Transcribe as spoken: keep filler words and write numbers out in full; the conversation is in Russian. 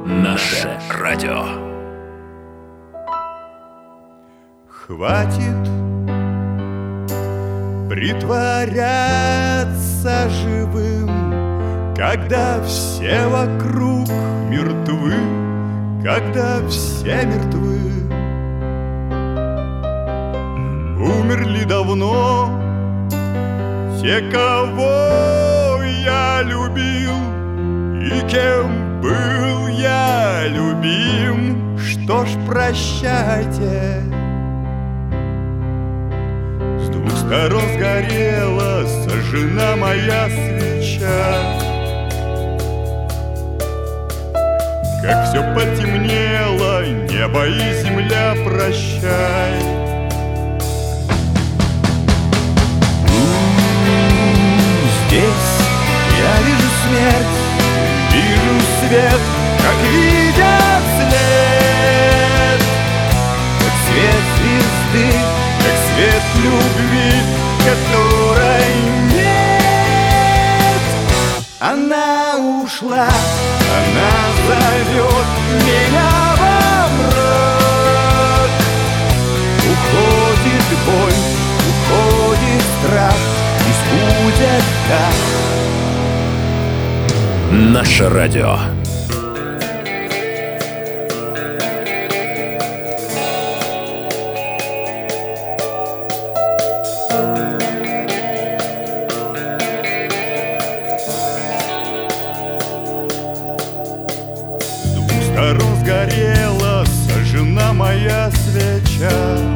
Наше радио. Хватит притворяться живым, когда все вокруг мертвы, когда все мертвы. Умерли давно те, кого я любил, и кем был я любим. Что ж, прощайте. С двух сторон сгорела, сожжена моя свеча. Как все потемнело, небо и земля, прощай. Здесь я вижу смерть, вижу свет, как видят след, как свет звезды, как свет любви, которой нет. Она ушла, она зовет меня во мрак. Уходит боль, уходит страх, и будет так. Наше радио. С двух сторон сгорела, сожжена моя свеча.